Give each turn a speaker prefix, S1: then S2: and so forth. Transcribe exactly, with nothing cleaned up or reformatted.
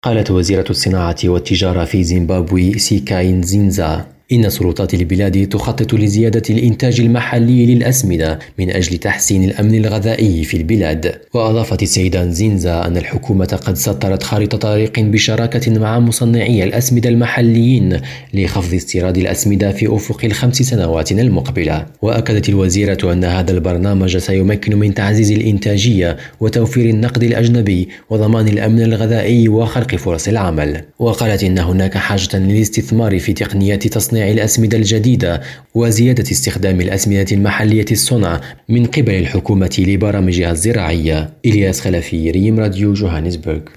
S1: قالت وزيرة الصناعة والتجارة في زيمبابوي سيكاي نزينزا إن سلطات البلاد تخطط لزيادة الإنتاج المحلي للأسمدة من أجل تحسين الأمن الغذائي في البلاد. وأضافت السيدة نزينزا أن الحكومة قد سطرت خارطة طريق بشراكة مع مصنعي الأسمدة المحليين لخفض استيراد الأسمدة في أفق الخمس سنوات المقبلة. وأكدت الوزيرة أن هذا البرنامج سيمكن من تعزيز الإنتاجية وتوفير النقد الأجنبي وضمان الأمن الغذائي وخلق فرص العمل. وقالت إن هناك حاجة للاستثمار في تقنيات تصنيع الأسمدة الجديدة وزيادة استخدام الأسمدة المحلية الصنع من قبل الحكومة لبرامجها الزراعية. إلياس خلفي، ريم راديو، جوهانسبرغ.